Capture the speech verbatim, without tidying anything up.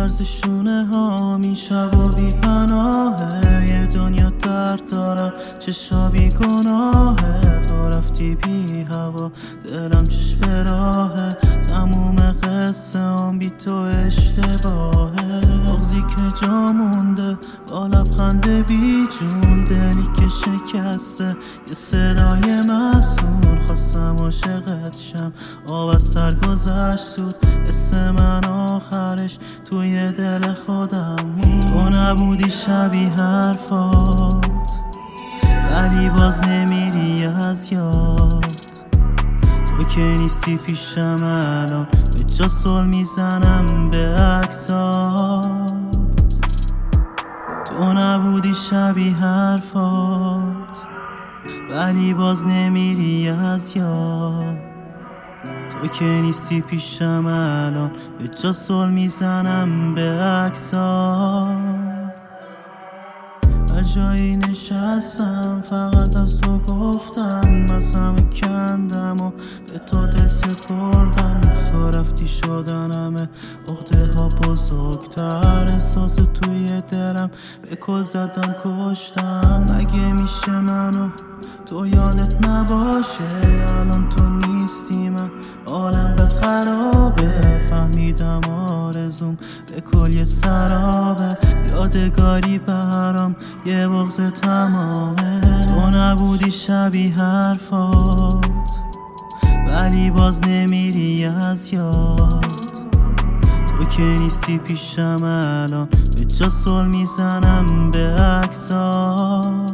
لرز شونه ها می شب و بی پناهه، یه دنیا درد دارم چشا بی گناهه، تو رفتی بی هوا دلم چشم به راهه، تموم قصه هم بی تو اشتباهه، مغزی که جا مونده با لبخند بی جون، دلی که شکسته یه صدای مسئول، خواستم عاشقت شم آب از سر گذشت سود، اسم من آخرش توی دل خودم موند، تو نبودی شبیه حرفات ولی باز نمیری از یاد، تو که نیستی پیشم الان به جا سل میزنم به عکسات، تو نبودی شبیه حرفات ولی باز نمیری از یاد، تو که نیستی پیشم الان به جا سل میزنم به عکسات، هر جایی نشستم فقط از تو گفتم، از همه کندم و به تو دل سپردم، تو رفتی شدن همه عقده ها بزرگتر، احساس توی دلم به کل زدم کشتم، مگه میشه منو تو یادت نباشه، الان تو نیستی من عالم بد خرابه، فهمیدم آرزوم به کل یه سرابه، یادگاری برام یه بغض تمامه، تو نبودی شبیه حرفات ولی باز نمیری از یاد، تو که نیستی پیشم الان به جا سل میزنم به عکسات.